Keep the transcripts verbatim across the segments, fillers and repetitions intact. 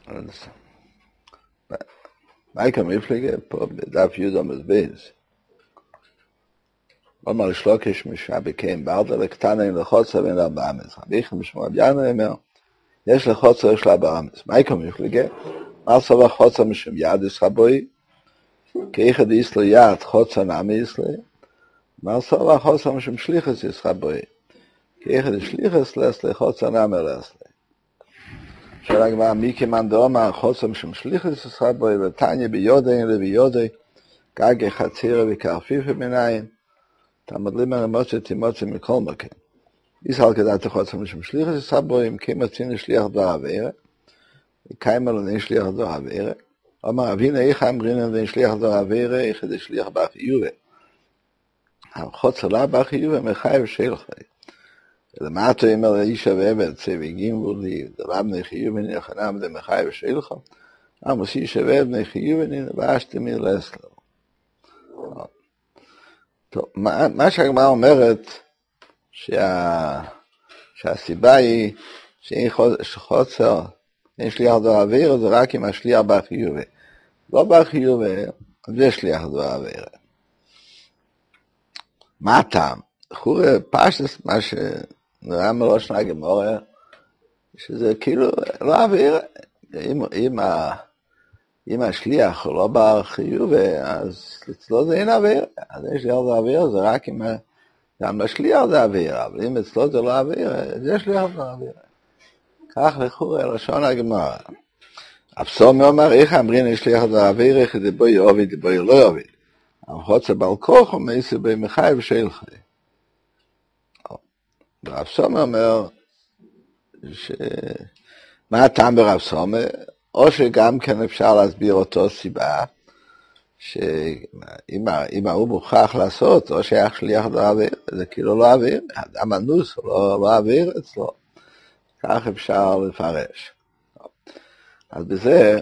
אז מייקה מפלגה פה בדף יהודה מזבז. אומר לשלוקש משבקם ברדה לקטנה עם לחוצה בין ארבע אמס. רביכם בשמואל יאנה אומר, יש לחוצה יש לארבע אמס. מייקה מפלגה, מה סבא חוצה משום יד ישחבוי, כאיכד איסלו יד חוצה נעמי איסלו, מה סבא חוצה משום שליחס ישחבוי, כאיכד שליחס לסלי חוצה נעמי לסלי. שאלה גמרא, מי כמאן דאמר חוצה משום שליחס ישחבוי, ותניא ביודעי לביודעי, גגי חצירה וקרפיפה מנין, תמדלים הרמות תימוצי מכל מקום. ישראל כדעת חוצה משום שליחס ישחבוי, אם כי מצין לשליח דבר עבירה, וקיימה לנין שליח דבר עבירה, אמר אבינה איך אמרינן לנין שליח דבר עבירה, איך זה שליח בחיובה. החוצה לה בחיובה מחייב שלחי. למה אתה אומר לאיש ועבד, צוויגים ולי, דלבני חיובני, חנם דמחייב שלחו, עמוס איש ועבני חיובני, ואשתמי לסלו. טוב, מה, מה שהגמרא אומרת, שה, שהסיבה היא, שאין חוצר, אין שליח דבר עבירה, זה רק עם השליח בחיובה. לא בחיובה, זה שליח דבר עבירה. מה הטעם? חורי פשטס, מה שנראה מראש נגמורה, שזה כאילו לא עבירה. אם, אם, אם השליח הוא לא בחיובה, אז אצלו זה אין עבירה. אז יש שליח זה עבירה, זה רק אם גם בשליח זה עבירה, אבל אם אצלו זה לא עבירה, זה שליח זה עבירה. כך לחורי לשון הגמורה. אפסום אומר, איך אמרין יש שליח זה עבירה, איך דבוי יוביד, דבוי לא יוביד. החוצה בעל כוח ומייסי בי מחייב שלחי. רב סומר אומר, ש... מה הטעם ברב סומר? או שגם כן אפשר להסביר אותו סיבה, שאם הוא מוכרח לעשות, או שייך שליח לא עביר, זה כאילו לא עביר, אדם אנוס הוא לא, לא עביר אצלו. כך אפשר לפרש. אז בזה,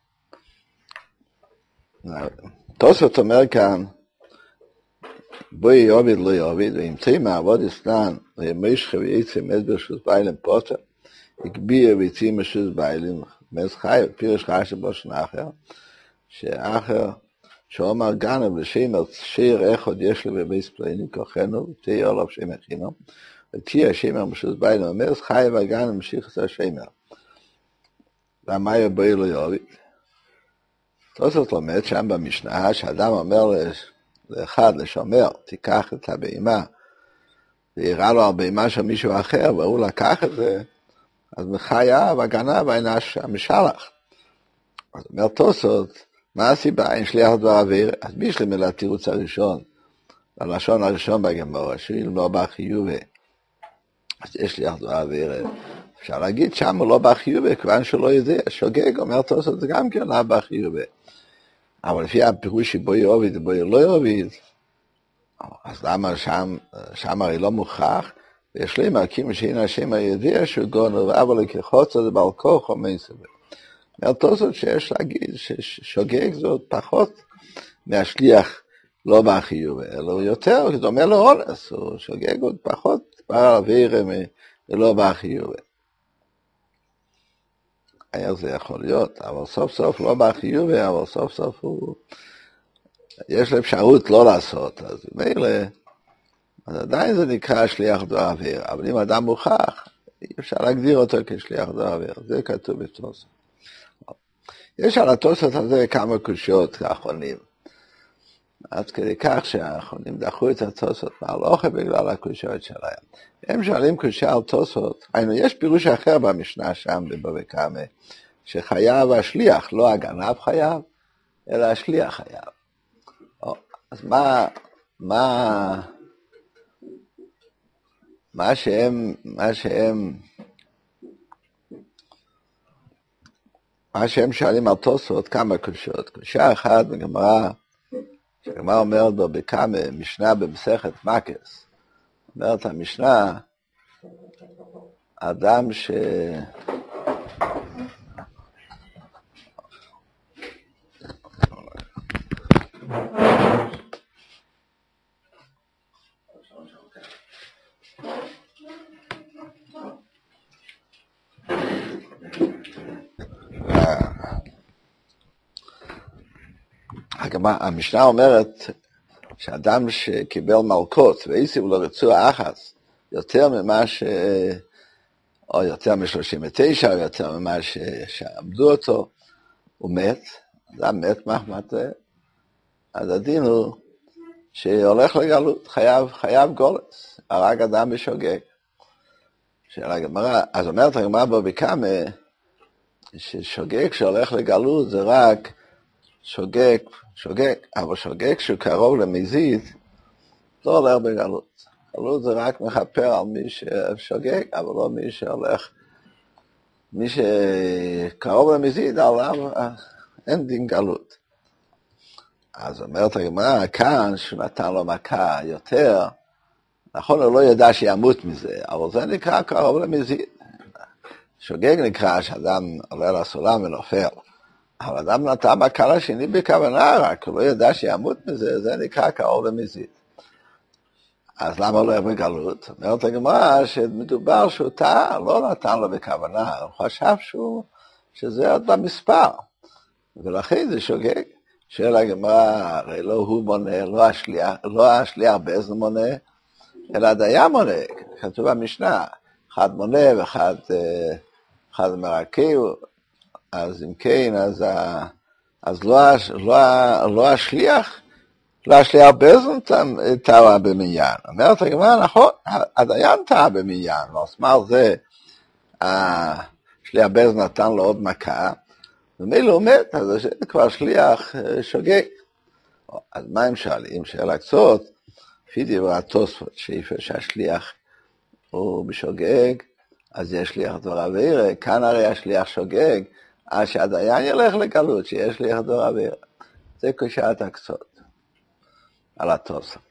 תוספות אומר כאן, בואי יוביד לא יוביד, וימצאי מעבוד אסנן, וימשך וייצא מת ברשות ביילם פוטר, הגביר וייצא מרשות ביילם, מס חי, פירש חי שבו שנה אחר, שאחר, שאומר גנב לשמר, שיר אחד יש לו בביס פלייני כוחנו, ותהיה עליו שמר חינם, ותהיה שמר מרשות ביילם, מס חי וגנב משיך את השמר. למה יבואי לא יוביד? תוספות לומד שם במשנה, שאדם אומר לש, לאחד לשומר, תיקח את הבהמה, ויראה לו הבהמה של מישהו אחר, והוא לקח את זה, אז מחייב הגנב הענש המשלח. אז אומר תוספות, מה הסיבה? אין שליח דבר עביר, אז מי יש למילה תירוץ הראשון, הלשון הראשון בגמרא, שאם לא בא חיובה, אז יש שליח דבר עביר. אפשר להגיד שם הוא לא בא חיובה, כיוון שלא יודע, שוגג, אומר תוספות, זה גם כן לא בא חיובה. אבל לפי הפירוש שבו יוביד ובו לא יוביד, אז למה שם, שם הרי לא מוכרח, ויש לי מרקים שאין השם הידיע שהוא גונב, אבל כחוצה זה בעל כוח או מייסבר. מאותו זאת שיש להגיד ששוגג זאת פחות מהשליח לא בחיוב, אלא יותר, זה אומר לו אונס, הוא שוגג עוד פחות, כבר על אוויר ולא בחיוב. איך זה יכול להיות, אבל סוף סוף לא בחיוב, אבל סוף סוף הוא, יש לו אפשרות לא לעשות, אז מילא, אז עדיין זה נקרא שליח דבר עביר, אבל אם אדם מוכח, אי אפשר להגדיר אותו כשליח דבר עביר, זה כתוב בתוספות. יש על התוספות הזה כמה קושיות האחרונים, עד כדי כך שהאחרונים דחו את התוספות מהלוכה בגלל הקושיות שלהם. הם שואלים קושיה על תוספות, היינו, יש פירוש אחר במשנה שם בבבא קמא, שחייב השליח, לא הגנב חייב, אלא השליח חייב. אז מה, מה, מה שהם, מה שהם, מה שהם שואלים על תוספות, כמה קושיות. קושיה אחת בגמרא, שהגמרא אומרת בו בקמא, משנה במסכת מקס, אומרת המשנה, אדם ש... המשנה אומרת שאדם שקיבל מלכות והסיב לו רצועה אחת יותר ממה ש... או יותר מ-שלושים ותשע, או יותר ממה שעמדו אותו, הוא מת, אדם מת מחמת זה, אז הדין הוא שהולך לגלות, חייב, חייב גולס, הרג אדם בשוגג. הגמרא, אז אומרת הגמרא בבא קמא, ששוגג שהולך לגלות זה רק שוגג, שוגג, אבל שוגג שהוא קרוב למזיד, לא הולך בגלות. גלות זה רק מכפר על מי ששוגג, אבל לא מי שהולך, מי שקרוב למזיד, עליו אין דין גלות. אז אומרת הגמרא, כאן שהוא נתן לו מכה יותר, נכון, הוא לא ידע שימות מזה, אבל זה נקרא קרוב למזיד. שוגג נקרא שאדם עולה לסולם ונופל, אבל אדם נתן מכה לשני בכוונה, רק הוא לא ידע שימות מזה, זה נקרא קרוב למזיד. אז למה הוא לא הולך בגלות? אומרת הגמרא שמדובר שהוא טעה, לא נתן לו בכוונה, הוא חשב שהוא, שזה עוד במספר, ולכן זה שוגג. שואל הגמרא, הרי לא הוא מונה, לא השליח, לא השליח באיזה מונה, אלא הדיין מונה, כתוב במשנה, אחד מונה ואחד אחד מרקב, אז אם כן, אז, אז לא, לא, לא השליח, לא השליח באיזה טעה במניין. אומרת הגמרא, נכון, הדיין טעה במניין, אז מה זה, השליח באיזה נתן לו עוד מכה, ומילא הוא מת, אז זה כבר שליח שוגג. אז מה הם שואלים? שאלה קצות, לפי דברי התוספות, שאיפה שהשליח הוא בשוגג, אז יש שליח דבר עבירה, כאן הרי השליח שוגג, אז שהדיין ילך לגלות, שיש שליח דבר עבירה. זה קושת הקצות, על התוספות.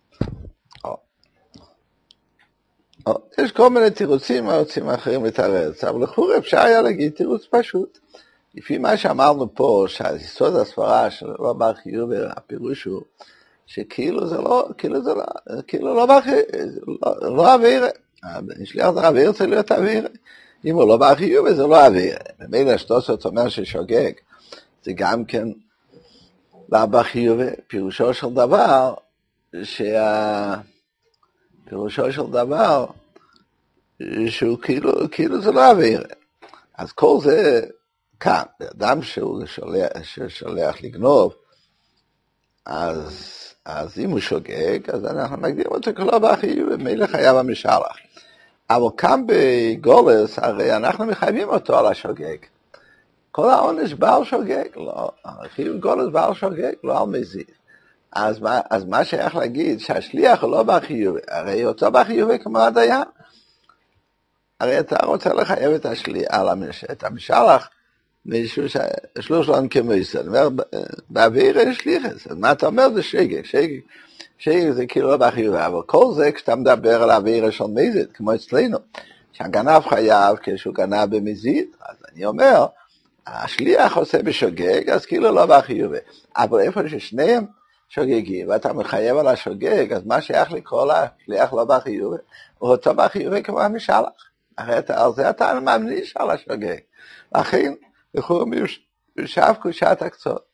יש כל מיני תירוצים, הרוצים אחרים לתרץ, אבל לכאורה אפשר היה להגיד תירוץ פשוט. לפי מה שאמרנו פה, שהיסוד הסברה של לא בר חיוב, הפירוש הוא שכאילו זה לא, כאילו זה לא, כאילו לא בר חיוב, לא, לא אוויר. שליח זה אוויר, צריך להיות אוויר. אם הוא לא בר חיוב, זה לא אוויר. במילא שתוספות אומר ששוגג, זה גם כן לא בר חיוב, פירושו של דבר, שה... פירושו של דבר, שהוא כאילו, כאילו זה לא אוויר. אז כל זה, כאן, אדם שהוא שולח, ששולח לגנוב, אז, אז אם הוא שוגג, אז אנחנו נקדים אותו כלא בחיוב, ומילא חייב המשלח. אבל כאן בגולס, הרי אנחנו מחייבים אותו על השוגג. כל העונש בא על שוגג, לא, החיוב גולס בא על שוגג, לא על מזיד. אז מה, אז מה שייך להגיד שהשליח הוא לא בחיוב, הרי אותו בחיוב כמו הדיין. הרי אתה רוצה לחייב את השליח, את המשלח, מישהו ששלוש לא כמויסה, באוויר יש שליחס, אז מה אתה אומר זה שגג, שגג, שגג זה כאילו לא בחיוב, אבל כל זה כשאתה מדבר על האוויר של מזיד, כמו אצלנו, שהגנב חייב כשהוא גנב במזיד, אז אני אומר, השליח עושה בשוגג, אז כאילו לא בחיוב, אבל איפה ששניהם שוגגים, ואתה מחייב על השוגג, אז מה שייך לקרוא לשליח לא בחיוב, הוא אותו בחיוב כמו המשלח, הרי על זה אתה ממניש על השוגג, לכן, לכאורה מיושב קושת הקצות.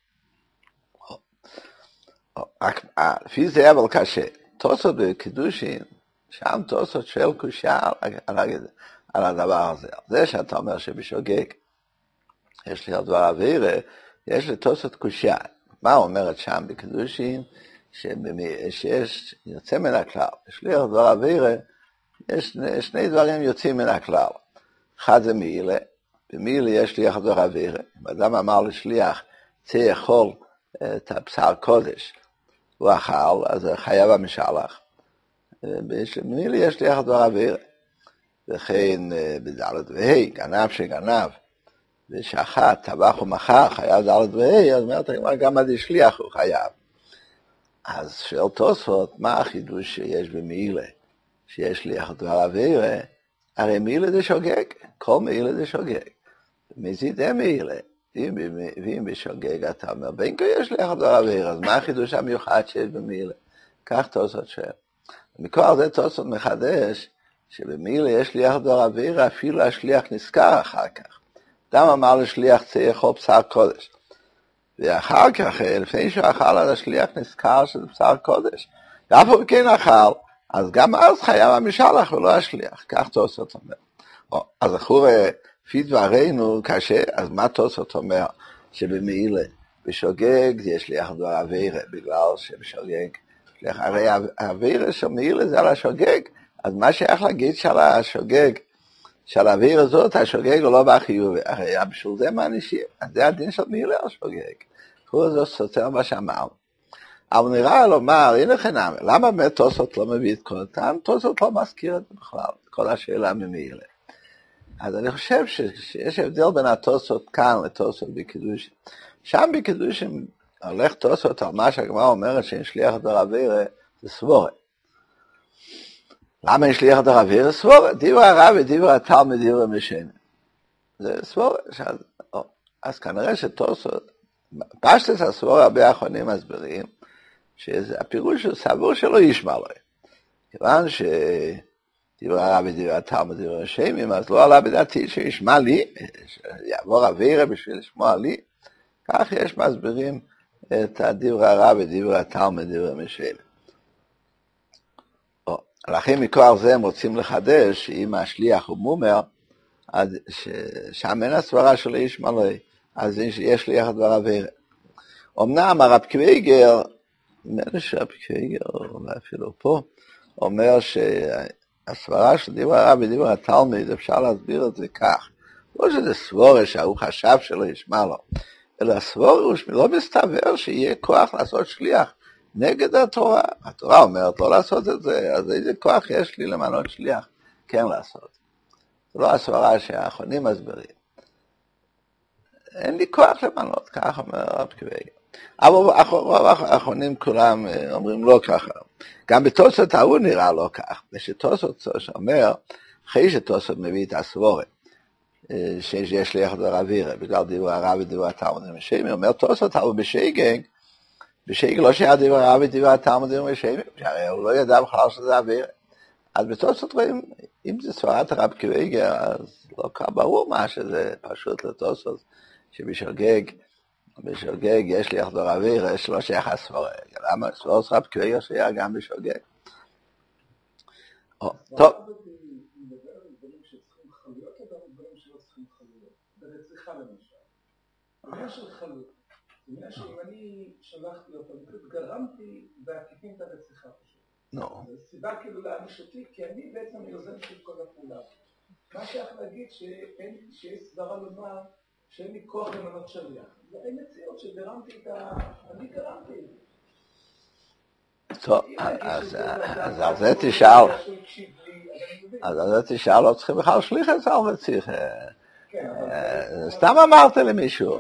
לפי זה אבל קשה. תוספות בקידושין, שם תוספות שואל קושה על הדבר הזה. זה שאתה אומר שבשוגג, יש לי הדבר אווירה, יש לי תוספות קושה. מה אומרת שם בקידושין? שיש יוצא מן הכלל. יש לי הדבר אווירה, יש שני דברים יוצאים מן הכלל. אחד זה מעילה, במילה יש שליח דבר אווירה. אם אדם אמר לשליח, צא יכול את הבשר קודש, הוא אכל, אז חייב המשלח. במילה יש שליח דבר אווירה. וכן בדלת והי, גנב שגנב, ושחט, טבח ומחר, חייב דלת והי, אז אומרת, גם עד שליח הוא חייב. אז שואל תוספות, מה החידוש שיש במילה, שיש שליח דבר אווירה? הרי מילה זה שוגג, כל מילה זה שוגג. מזיד אין מילה, ואם בשוגג אתה אומר, בין כה יש לך דבר אוויר, אז מה החידוש המיוחד שיש במילה? כך תוספות שואל. מכוח זה תוספות מחדש, שבמילה יש שליח דבר אוויר, אפילו השליח נזכר אחר כך. אדם אמר לשליח צא יכול בשר קודש, ואחר כך, לפני שהוא אכל, אז השליח נזכר שזה בשר קודש. ואף הוא כן אכל, אז גם אז חייב המשלח ולא השליח. כך תוספות אומר. אז אחור, לפי דברינו קשה, אז מה תוספות אומר? שבמעילה, בשוגג יש שליח דבר עבירה, בגלל שבשוגג, הרי העבירה של מעילה זה על השוגג, אז מה שייך להגיד של השוגג, של העבירה הזאת, השוגג הוא לא בחיוב, הרי בשביל זה מענישים, אז זה הדין של מעילה על שוגג. הוא זה סותר מה שאמר. אבל נראה לומר, הנה חינם, למה באמת תוספות לא מביא את כל אותם? תוספות לא מזכיר את זה בכלל, כל השאלה ממעילה. אז אני חושב שיש הבדל בין התוספות כאן לתוספות בקידושים. שם בקידושים הולך תוספות על מה שהגמרא אומרת שאין שליח דבר עבירה, זה סבורה. למה אין שליח דבר עבירה? סבורה. דיבר הרב ודיבר התלמיד דיבר משנה. זה סבורה. שאז, אז כנראה שתוספות, פשטס הסבורה הרבה האחרונים מסבירים, שהפירוש הוא סבור שלא ישמע לו. כיוון ש... דיבר הרב ודיבר התלמיד דיבר משנה, אז לא עלה בדעתי שישמע לי, שיעבור עבירה בשביל לשמוע לי, כך יש מסבירים את הדיבר הרב ודיבר התלמיד דיבר משנה. לכן מכוח זה הם רוצים לחדש, שאם השליח הוא מומר, אז שם אין הסברה של איש מלא, אז יש שליח דבר עבירה. אמנם הרב קוויגר, נראה שהרב קוויגר, אולי אפילו פה, אומר שהסברה של דיבר הרב ודיבר התלמיד, אפשר להסביר את זה כך. לא שזה סבורה שהוא חשב שלא ישמע לו, אלא הסבורה הוא שלא מסתבר שיהיה כוח לעשות שליח נגד התורה. התורה אומרת לא לעשות את זה, אז איזה כוח יש לי למנות שליח כן לעשות. זה לא הסברה שהאחרונים מסבירים. אין לי כוח למנות, כך אומר הרב קוויגר. אבל האחרונים כולם אומרים לא ככה. גם בתוספות ההוא נראה לא כך. ושתוספות אומר, אחרי שתוספות מביא את הסבורה, שיש שליח דבר עבירה, בגלל דיבר הרב ודיבר התלמיד משנה, אומר תוספות ההוא בשגג, בשגג לא שהיה דיבר הרב ודיבר התלמיד משנה, שהרי הוא לא ידע בכלל שזה עבירה. אז בתוספות רואים, אם זה סברת הרב קוויגר, אז לא כך ברור מה שזה פשוט לתוספות, שבשגג, בשוגג יש לי אחדור אוויר, יש לו שייך הסבורה. למה? סבורה רב קוויגר שהיה גם בשוגג. טוב. אם אני שלחתי אותו, גרמתי בעקיפין את הרציחה פשוט. זו סיבה כאילו להעניש אותי, כי אני בעצם יוזם של כל הפעולה. מה שייך להגיד שיש סברה לומר שאין לי כוח למנות שליח. זה אין מציאות שגרמתי את ה... אני גרמתי את זה. טוב, אז על זה תשאל. אז על זה תשאל, לא צריכים בכלל שליח את זה, אבל צריך... סתם אמרת למישהו.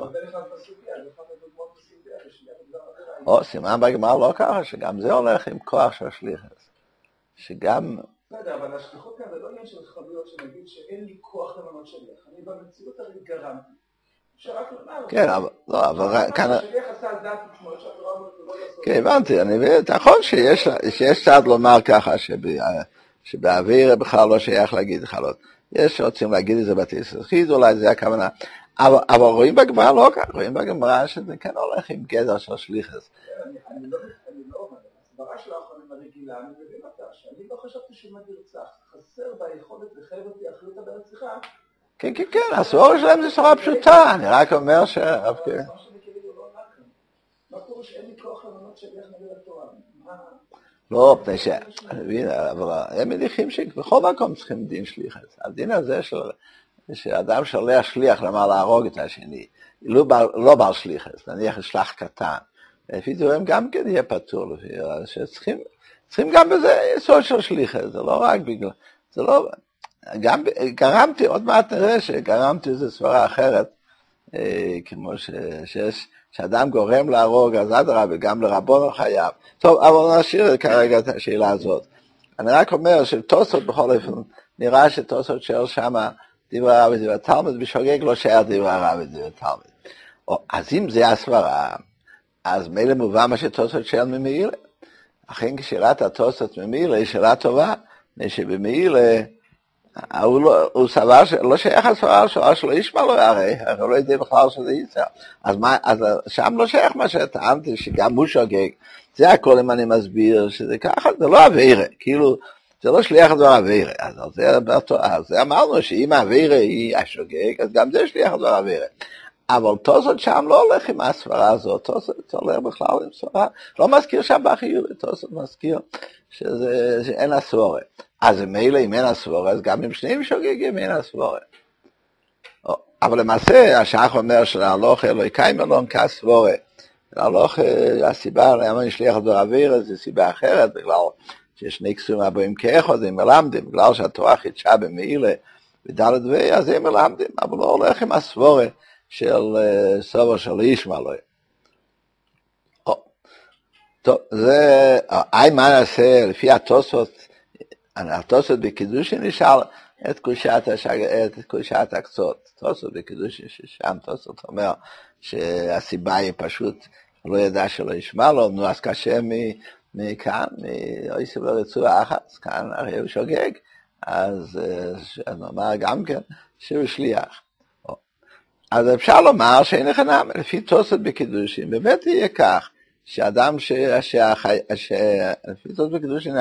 או, סימן בגמרא לא ככה, שגם זה הולך עם כוח של שליח. שגם... בסדר, אבל השליחות כאן זה לא עניין של חבויות שנגיד שאין לי כוח למנות שליח. אני במציאות הרי גרמתי. כן, אבל, לא, אבל כאן... שליח עשה על דעת עצמו, יש התורה לא לעשות. כן, הבנתי, אני מבין, נכון שיש צד לומר ככה, שבאוויר בכלל לא שייך להגיד חלות. יש שרוצים להגיד את זה בתסריד, אולי זה הכוונה. אבל רואים בגמרא לא ככה, רואים בגמרא שזה כן הולך עם גדר של שליחס. אני לא אומר, הסברה של האחרונים הרגילה, אני מבין אותה, שאני לא חשבתי שהוא מגרצח, חסר ביכולת לחייב אותי אחריות על הרציחה, כן, כן, כן, הסבורה שלהם זה סברה פשוטה, אני רק אומר ש... מה קורה שאין לי כוח למנות שליח נגד התורה? לא, פני ש... אבל הם מניחים שבכל מקום צריכים דין שליחת. הדין הזה שאדם שולח שליח למה להרוג את השני, לא בעל שליחת, נניח שלח קטן. לפי דברים גם כן יהיה פטור, שצריכים גם בזה יסוד של שליחת, זה לא רק בגלל... זה לא... גם גרמתי, עוד מעט נראה שגרמתי איזו סברה אחרת, אה, כמו ש, שיש, שאדם גורם להרוג, אז אדרה וגם לרבון חייב. טוב, אבל נשאיר כרגע את השאלה הזאת. אני רק אומר שתוספות בכל אופן, נראה שתוספות שואל שמה דברי הרב ודברי התלמיד, בשוגג לא שואל דברי הרב ודברי התלמיד. אז אם זה הסברה, אז מילא מובן מה שתוספות שואל ממעילה. אכן כשאלת התוספות ממעילה היא שאלה טובה, שבמעילה, הוא, לא, הוא סבר שלא שייך הסברה שלו, שלא ישמע לו הרי, הוא לא יודע בכלל שזה יצא. אז, מה, אז שם לא שייך מה שטענתי, שגם הוא שוגג. זה הכל אם אני מסביר, שזה ככה, זה לא עבירה, כאילו, זה לא שליח דבר עבירה. אז זה, אז זה אמרנו שאם העבירה היא השוגג, אז גם זה שליח דבר עבירה. אבל תוספות שם לא הולך עם הסברה הזאת, תוספות הולך בכלל עם סברה, לא מזכיר שם בחיוב, תוספות מזכיר שזה, שאין הסבורה. אז מילא אם אין הסבורה, אז גם אם שניהם שוגגים אין הסבורה. אבל למעשה, השח אומר שלהלוך אלוהי קיים אלוהים כסבורה. להלוך, הסיבה למה נשליח דבר אוויר, זה סיבה אחרת, בגלל שיש שני קסומים הבאים כאחד, הם מלמדים, בגלל שהתורה חידשה במעילה, ודלת וי, אז הם מלמדים, אבל לא הולך עם הסבורה של סובר של ישמע לו. טוב, זה, אי מה נעשה, לפי התוספות, התוספות בקידושין נשאל את קושת, את קושת הקצות. תוספות בקידושין ששם תוספות אומר שהסיבה היא פשוט לא ידע שלא ישמע לו, נו אז קשה מכאן, מאויסב לרצועה אחת, כאן הרי הוא שוגג, אז נאמר גם כן שהוא שליח. אז אפשר לומר שאין לך נאמר, לפי תוספות בקידושין, באמת יהיה כך, שאדם לפי תוספות בקידושין,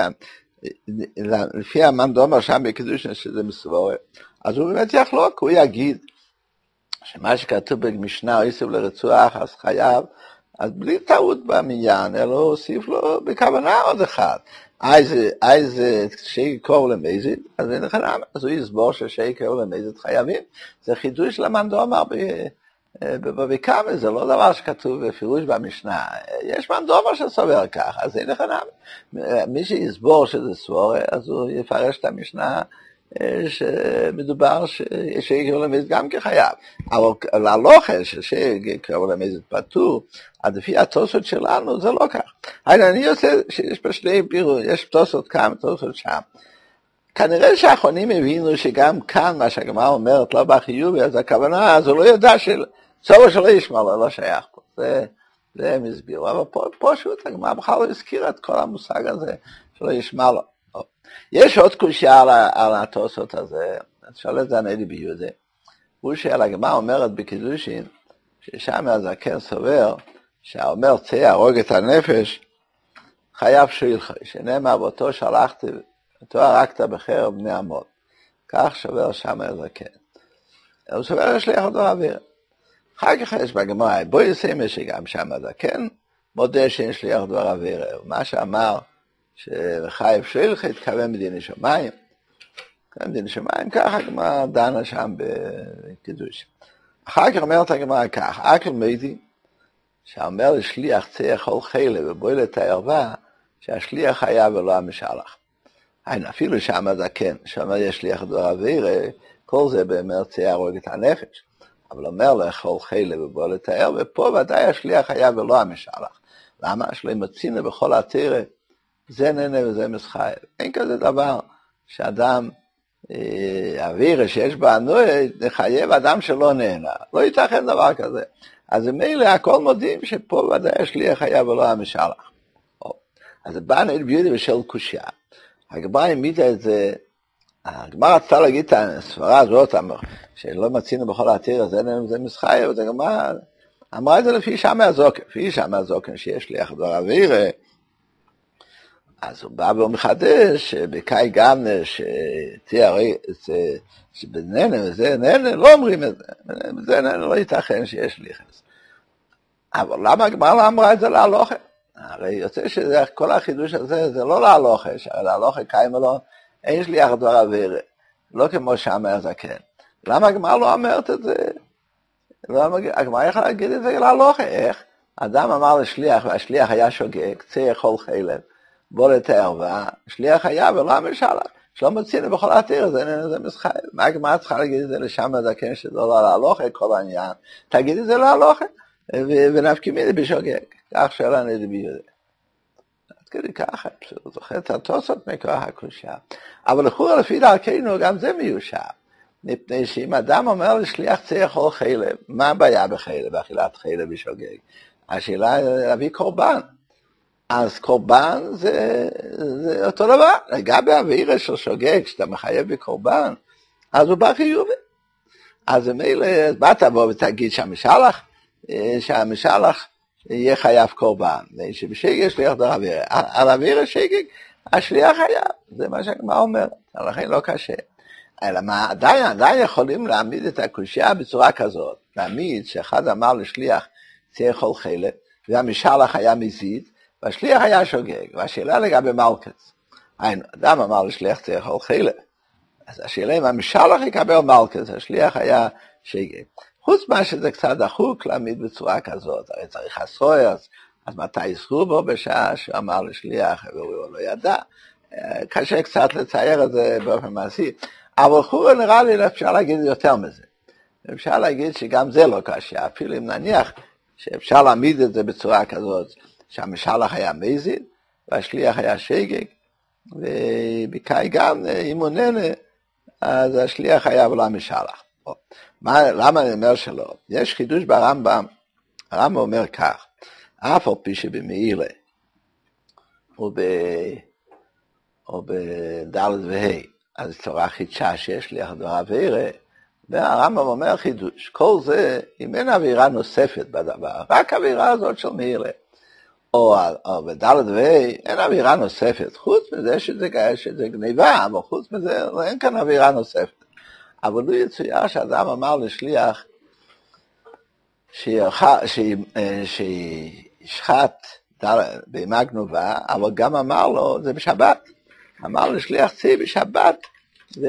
לפי המנדומר שם בקידושין שזה מסבורה, אז הוא באמת יחלוק, הוא יגיד שמה שכתוב במשנה אויסב לרצועה אחת חייב, אז בלי טעות במניין, אלא הוסיף לו בכוונה עוד אחד. אז שיקור למזיד, אז אין לך נאמר, אז הוא יסבור ששיקור למזיד חייבים. זה חידוש למנדומר בבבא, זה לא דבר שכתוב בפירוש במשנה. יש מנדומר שסובר כך, אז אין לך נאמר. מי שיסבור שזה סבורה, אז הוא יפרש את המשנה שמדובר שיקור למזיד גם כחייב. אבל להלוכה ששיקור למזיד פטור, אז לפי התוספות שלנו זה לא כך. אני עושה שיש פה שני בירורים, יש תוספות כאן ותוספות שם. כנראה שהאחרונים הבינו שגם כאן מה שהגמרא אומרת לא בחיובי, אז הכוונה, אז הוא לא ידע שסובר שלא ישמע לו, לא שייך פה. זה, זה הם הסבירו. אבל פה פשוט הגמרא בכלל לא הזכירה את כל המושג הזה שלא ישמע לו. יש עוד קושיה על, על התוספות הזה, שואל את זה הנהלי ביהודה. הוא שהגמרא אומרת בקידושין, ששם הזקן סובר, שהאומר צא הרוג את הנפש, חייב שילחי, שנאמר באותו שלחתי, אותו הרגת בחרב בני עמוד. כך שובר שם הזקן. הוא סובר יש לי אחד דבר אוויר. אחר כך יש בגמרא, בואי יסיימה שגם שם הזקן, מודה שיש לי אחד דבר אוויר. מה שאמר, שחייב שילחי, התכוון בדיני שמיים. בדיני שמיים, ככה הגמרא דנה שם בקידוש. אחר כך אומרת הגמרא כך, אקל מיידי, שאומר לשליח צא כל חילה ובואי את הערווה, שהשליח חייב ולא המשלח. אין, אפילו שם הזקן, שאומר יש שליח דבר אוויר, כל זה באמר צא הרוג את הנפש. אבל אומר לכל חילה ובואי את הערווה, ופה ודאי השליח חייב ולא המשלח. למה? שלא מצינו בכל עתירה, זה נהנה וזה מסחייב. אין כזה דבר שאדם, אוויר שיש בענוי, לחייב אדם שלא נהנה. לא ייתכן דבר כזה. אז מילא הכל מודים שפה ודאי השליח חייב ולא המשלח. אז זה בא נהל ביודי בשל קושיה. הגמרא העמידה את זה, הגמרא רצתה להגיד את הסברה הזאת, שלא מצינו בכל העתיר, אז זה מסחייב, אז הגמרא אמרה את זה לפי שם הזוקן, לפי שם הזוקן שיש שליח דבר אוויר, אז הוא בא והוא מחדש, שבקאי גם שתהיה, שבננה וזה ננה, לא אומרים את זה, זה ננה לא ייתכן שיש שליחס. אבל למה הגמרא לא אמרה את זה להלוכה? הרי יוצא שכל החידוש הזה זה לא להלוכה, שהלוכה קיים לו, אין שליח דבר אוויר, לא כמו שם הזקן. למה הגמרא לא אומרת את זה? הגמרא יכולה להגיד את זה להלוכה, איך? אדם אמר לשליח, והשליח היה שוגג, צא יכול חילב, בוא לתאר, והשליח היה ולא המשלח, שלא מצינו בכל עתיר, זה, זה מסחייב. מה הגמרא צריכה להגיד את זה לשם הזקן, שזה לא להלוכה, כל העניין, תגיד את זה להלוכה, ונפקי מידי בשוגג, כך שאלה נדי ביודה. עד כדי ככה, הוא זוכר את התוספות מכוח הקושיה. אבל לכאורה לפי דרכנו גם זה מיושב, מפני שאם אדם אומר לשליח צא יכול חילב, מה הבעיה בחילב, באכילת חילב בשוגג? השאלה היא להביא קורבן. אז קורבן זה, זה אותו דבר, לגבי אווירה של שוגג, כשאתה מחייב בקורבן, אז הוא בא חיובי. אז מילא, מה תבוא ותגיד שהמשלח, שהמשלח יהיה חייב קורבן, שבשגג שליח דבר אווירה. על אווירה שגג, השליח חייב, זה מה שהגמרא אומר, לכן לא קשה. אלא מה, עדיין, עדיין יכולים להעמיד את הקושיה בצורה כזאת, להעמיד שאחד אמר לשליח, תהיה כל חלק, והמשלח היה מזיד, והשליח היה שוגג, והשאלה לגבי מלכס. היינו, אדם אמר לשליח תהיה כל חלק, אז השאלה אם המשלח יקבל מלכס, השליח היה שוגג. חוץ מה שזה קצת דחוק להעמיד בצורה כזאת, הרי צריך עשוי, אז, אז מתי יסחו בו בשעה שהוא אמר לשליח, והוא לא ידע. קשה קצת לצייר את זה באופן מעשי, אבל חורי נראה לי אפשר להגיד יותר מזה. אפשר להגיד שגם זה לא קשה, אפילו אם נניח שאפשר להעמיד את זה בצורה כזאת, שהמשלח היה מזיד, והשליח היה שגג, ובקאי גם, אם הוא נהנה, אז השליח היה ולא המשלח. מה, למה אני אומר שלא? יש חידוש ברמב"ם, הרמב"ם אומר כך, אף על פי שבמעילה, או ב... או בדלת והי, אז תורה חידשה שיש לי דבר אווירה, והרמב"ם אומר חידוש, כל זה, אם אין אווירה נוספת בדבר, רק אווירה הזאת של מעילה, או, או בדלת והי, אין אווירה נוספת, חוץ מזה שזה, שזה גניבה, אבל חוץ מזה אין כאן אווירה נוספת. אבל הוא יצויר שאדם אמר לשליח, שישחט בהמה גנובה, אבל גם אמר לו, זה בשבת. אמר לשליח צי בשבת, ו...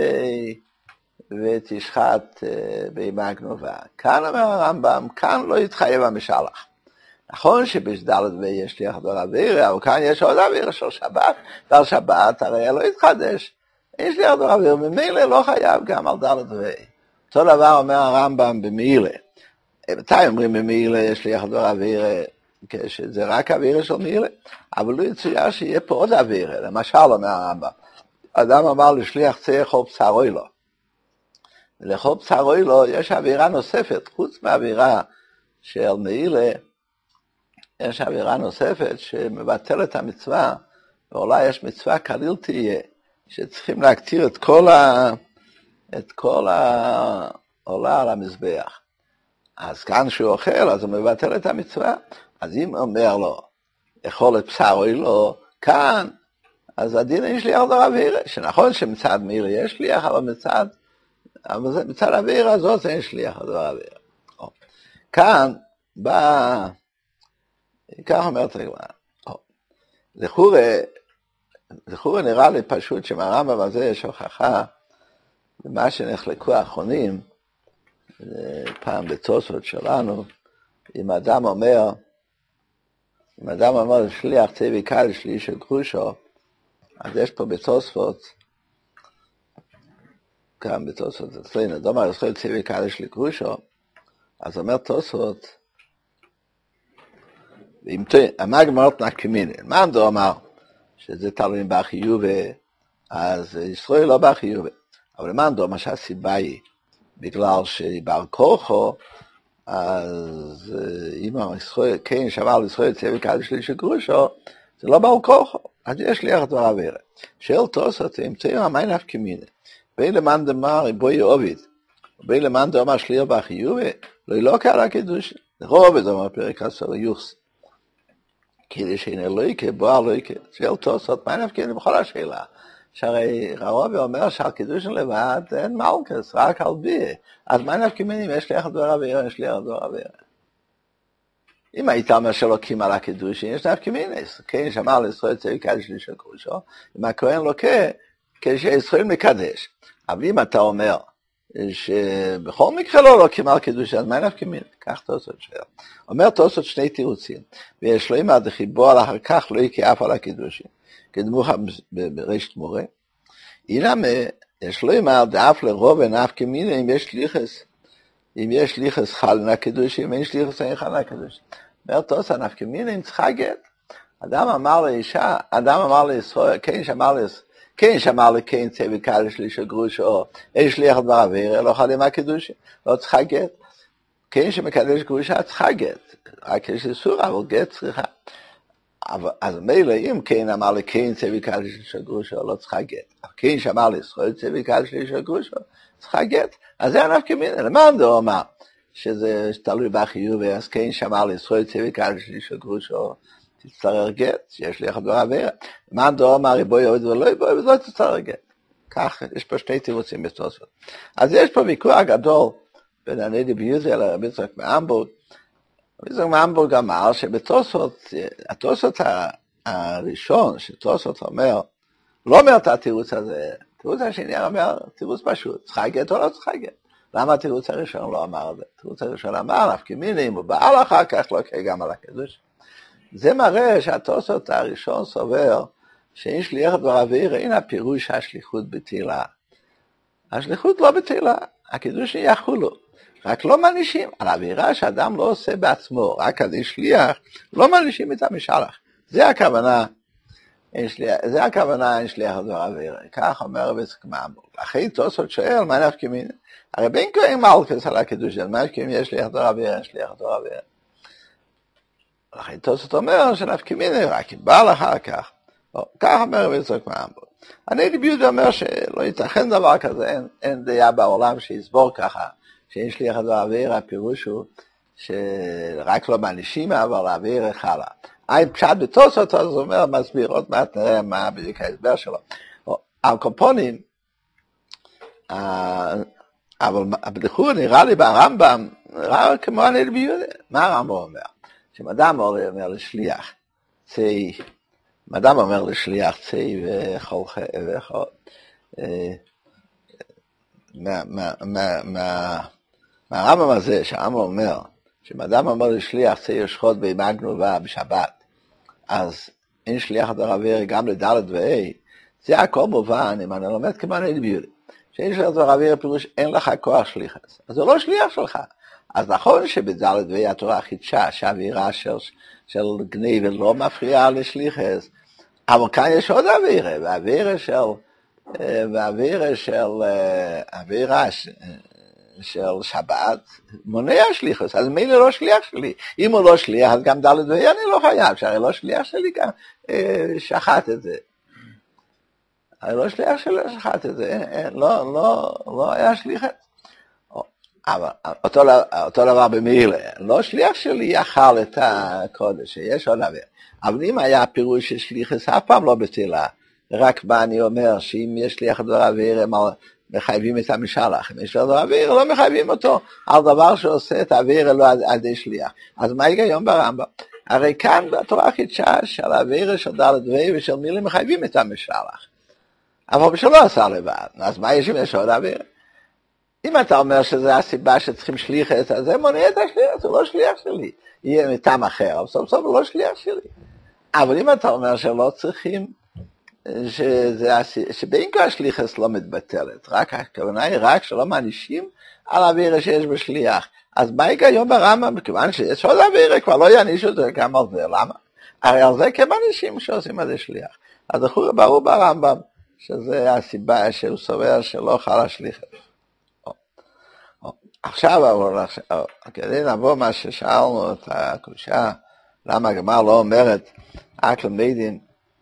ותשחט בהמה גנובה. כאן אומר הרמב"ם, כאן לא יתחייב המשלח. נכון שבשדלת ויש שליח דבר אווירה, אבל כאן יש עוד אווירה של שבת, ועל שבת הרי לא יתחדש. יש שליח דבר אווירה, ממילא לא חייב גם על דלת ואי. אותו דבר אומר הרמב"ם במעילה. מתי אומרים במעילה יש שליח דבר אווירה? כשזה רק אווירה של מעילה, אבל לא יצויר שיהיה פה עוד אווירה. למשל אומר הרמב"ם, אדם אמר לשליח צא לאכול בשר לו. לאכול בשר לו יש אווירה נוספת, חוץ מהאווירה של מעילה, יש אווירה נוספת שמבטל את המצווה, ואולי יש מצווה כליל תהיה, שצריכים להקטיר את כל ה... את כל העולה על המזבח. אז כאן שהוא אוכל, אז הוא מבטל את המצווה. אז אם אומר לו, אכול את בשר או לא, כאן, אז הדין יש שליח דבר אווירה, שנכון שמצד מעילה יש שליח, אבל מצד, אבל מצד אווירה הזאת אין שליח דבר אווירה. כאן בא, כך אומרת הגמרא, לכאורה, לכאורה נראה לי פשוט שמהרמב"ם הזה יש הוכחה, למה שנחלקו האחרונים, פעם בתוספות שלנו, אם אדם אומר, אם אדם אומר לשליח צא ויקל שלי של גרושו, אז יש פה בתוספות, כאן בתוספות אצלנו, אדם אומר לשליח צא ויקל שלי גרושו, אז אומר תוספות, ואם אמר גמרת נקמיני, מה אנדו אמר? שזה תלויים בחיובי, אז ישראל לא בחיובי. אבל למען דומה שהסיבה היא, בגלל שבר כוחו, אז אם ישראל, כן, שמר לישראל צא וקל שלי שגרושו, זה לא בר כוחו, אז יש לי איך דבר אווירה. שאל תוספות, אם תראה מה נפקא מינה, בין למען דמר בואי עובד, בין למען דמר שליח בחיובי, לא לא קל הקידוש, רובד אומר פרק עשר יוחס, כדי שאין אלוהיקה, בוא אלוהיקה, שאל תוספות, מה נפקא מינה בכל השאלה? שהרי הרבי אומר שעל קידוש לבד אין מלכס, רק על בי. אז מה נפקא מינה אם יש שליח דבר אווירה, יש שליח דבר אווירה? אם היית אומר שלוקים על הקידוש, יש נפקא מינה. כן, שאמר לישראל צא ויקל שלי של גרושו, אם הכהן לוקה, כשישראל מקדש. אבל אם אתה אומר שבכל מקרה לא לוקים על קידוש, אז מה נפקא מינה? כך תוספות שואל. אומר תוספות שני תירוצים, ויש לו אמר דחיבו על אחר כך לא יקה אף על הקידושים. כדמוך ברשת מורה. אילמה, יש לו אמר, דאף לרוב נפקא מינה, אם יש שליחס, אם יש שליחס חל נקדושים, אם אין שליחס אין חל נקדושים. אומר תוספות, נפקא מינה, אם צריכה גט. אדם אמר לאישה, אדם אמר לישראל, כן שאמר לישראל, כן שאמר לי, כן צא וקל שלי של גרושו, אין שליח דבר אווירה, לא חלים הקדושים, לא צריכה גט. כן שמקדש גרושה צריכה גט, רק יש איסור, אבל גט צריכה. אז מילא, אם כן אמר לי, כן צווי קדש של גרושו, לא צריכה גט. כן שאמר לי, זכות צווי קדש של גרושו, צריכה גט. אז זה הנפקא מינה. למען דו אמר, שזה תלוי בחיובי, אז כן שאמר לי, זכות צווי קדש של גרושו, תצטרר גט, שיש לי אחד דבר עבירה. למען דו אמר, ריבוי אוהד ולא ריבוי, ולא תצטרר גט. כך, יש פה שני תירוצים בתוספות. אז יש פה ויכוח גדול, בין הנדי ביוזי על הרבי יצחק מהמבורג. רבי יצחק מהמבורג אמר שבתוספות, התוספות הראשון שתוספות אומר, לא אומר את התירוץ הזה, התירוץ השני אומר, תירוץ פשוט, צריכה גט או לא צריכה גט. למה התירוץ הראשון לא אמר את זה? התירוץ הראשון אמר, נפקא מינה, אם הוא בעל אחר כך, לא גם על הקדוש. זה מראה שהתוספות הראשון סובר, שאין שליח דבר עבירה, אין הפירוש השליחות בתהילה. השליחות לא בתהילה, הקידוש יחולו. רק לא מנישים, על עבירה שאדם לא עושה בעצמו, רק על שליח, לא מנישים את המשלח. זה הכוונה, אין שליח, זה הכוונה אין שליח דבר עבירה. כך אומר רבי יצחק מהמבורג. אחרי תוספות שואל, מה נפקא מינה? הרי בין כהן מלכוס על הקידוש, מה נפקא מינה יש שליח דבר עבירה, אין שליח דבר עבירה. אחרי תוספות אומר שנפקא מינה, רק אם בא אחר כך. כך אומר רבי יצחק מהמבורג. הנדי ביוזי אומר שלא ייתכן דבר כזה, אין, אין דעה בעולם שיסבור ככה, שאין שליח דבר עבירה, הפירוש הוא שרק לא מענישים, אבל העבירה חלה. אין פשט בתוספות, אז הוא אומר, מסביר, עוד מעט נראה מה בדיוק ההסבר שלו. על קופונים, אבל בדחור נראה לי ברמב"ם, נראה כמו הנדי ביוזי. מה הרמב"ם אומר? שמאדם אומר לשליח, צי, מאדם אומר לשליח, צי וכל וכל, מהרמב"ם הזה, שהרמב"ם אומר, שמאדם אומר לשליח, צי ישחוט בהמה גנובה בשבת, אז אין שליח דבר עבירה גם לדלת ואי, זה הכל מובן, אם אני לומד כמו הנדי ביוזי, שאין שליח דבר עבירה פירוש, אין לך כוח שליחס, אז זה לא שליח שלך. אז נכון שבדלת ואי התורה חידשה, שהאווירה של, של גניבה לא מפריעה לשליחס, אבל כאן יש עוד אווירה, והאווירה של, והאווירה של, האווירה של שבת מונע שליחס, אז מילא לא שליח שלי. אם הוא לא שליח, אז גם דלת ואי אני לא חייב, שהרי לא שליח שלי גם שחט את זה. הרי לא שליח שלי שחט את זה, לא, לא, לא היה שליחס. אבל אותו, אותו דבר במילה, לא שליח שלי יאכל את הקודש, יש עוד דבר. אבל אם היה פירוש של שליחס, אף פעם לא בתהילה, רק מה אני אומר, שאם יש שליח דבר עבירה, מחייבים את המשלח, אם יש דבר עבירה, לא מחייבים אותו, על דבר שעושה את העבירה לא על ידי שליח. אז מה ההיגיון ברמב"ם? הרי כאן בתורה חידשה של העבירה של דלת ואי ושל מילה מחייבים את המשלח. אבל שלא עשה לבד, אז מה יש אם יש עוד עבירה? אם אתה אומר שזה הסיבה שצריכים שליחס, אז זה מונע את השליח, זה לא שליח שלי. יהיה מטעם אחר, אבל סוף סוף לא שליח שלי. אבל אם אתה אומר שלא צריכים, שזה, שבין כל השליחס לא מתבטלת, רק הכוונה היא רק שלא מענישים על העבירה שיש בשליח. אז מה ההיגיון ברמב"ם? מכיוון שיש עוד עבירה, כבר לא יענישו את זה גם על זה, למה? הרי על זה כמענישים שעושים על זה שליח. אז ברור ברמב"ם, שזה הסיבה שהוא סובר שלא חל השליחס. עכשיו, אבל כדי לבוא מה ששאלנו את הקדושה, למה הגמרא לא אומרת, רק למדים,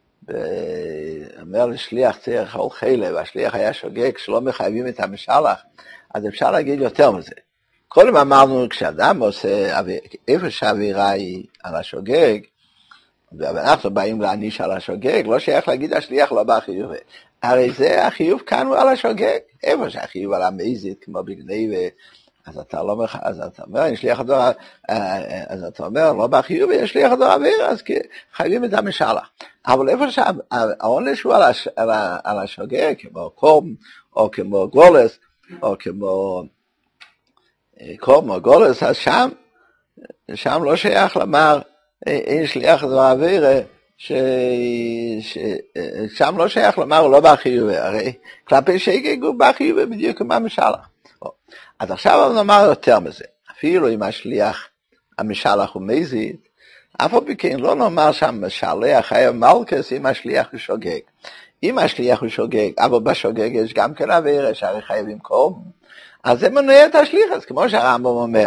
אומר לשליח צריך על חלה, והשליח היה שוגג, שלא מחייבים את המשלח, אז אפשר להגיד יותר מזה. קודם אמרנו, כשאדם עושה, איפה שהאווירה היא על השוגג, ואנחנו באים להעניש על השוגג, לא שייך להגיד השליח לא בא חיוב. הרי זה החיוב כאן הוא על השוגג, איפה שהחיוב על המזיד, כמו בגניבה, אז אתה לא מח... אז אתה אומר, יש לי אחד דבר, אז אתה אומר, לא בחיוב, יש לי אחד דבר אוויר, אז חייבים את המשלח. אבל איפה שהעונש הוא על, הש... על, ה... על השוגג, כמו קורם, או כמו גולס, או כמו קורם או גולס, אז שם, שם לא שייך לומר, אין שליח דבר אוויר, ש... ש... שם לא שייך לומר, לא בחיוב, הרי כלפי שגג הוא בחיוב בדיוק כמו המשלח. אז עכשיו נאמר יותר מזה, אפילו אם השליח, המשלח הוא מזיד, אף על פי כן לא נאמר שם משלח חייב מלכס אם השליח הוא שוגג. אם השליח הוא שוגג, אבל בשוגג יש גם כן עבירה שהרי חייבים קורבן, אז זה מונע את השליח, אז כמו שהרמב"ם אומר,